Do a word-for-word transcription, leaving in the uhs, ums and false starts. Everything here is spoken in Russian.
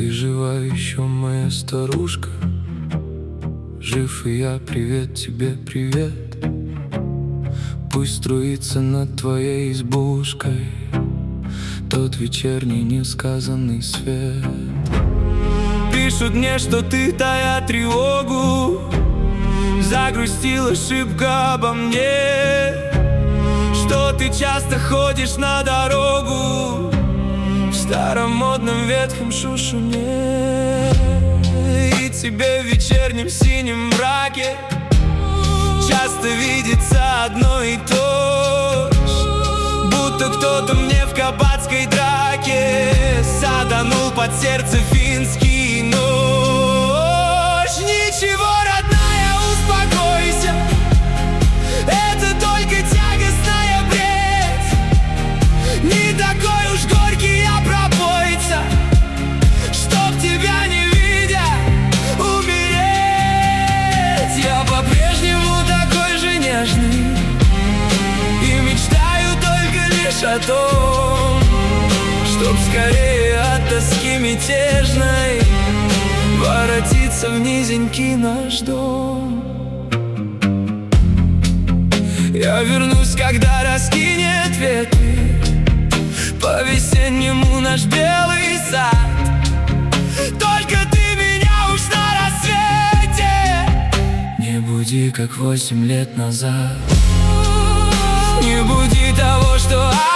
Ты жива еще, моя старушка? Жив и я, привет тебе, привет. Пусть струится над твоей избушкой тот вечерний несказанный свет. Пишут мне, что ты, тая тревогу, загрустила шибко обо мне, что ты часто ходишь на дорогу в старом модном ветхом шушуне. И тебе в вечернем синем мраке часто видится одно и то же, будто кто-то мне в кабацкой драке саданул под сердце финский нож. Ничего, родная, успокойся, это только тягостная бред. Не такой уж горький я пропойца, чтоб тебя не видя умереть. Я по-прежнему такой же нежный и мечтаю только лишь о том, чтоб скорее от тоски мятежной воротиться в низенький наш дом. Я вернусь, когда раскинет ветви по-весеннему наш белый сад. Только ты меня уж на рассвете не буди, как восемь лет назад. Не буди того, что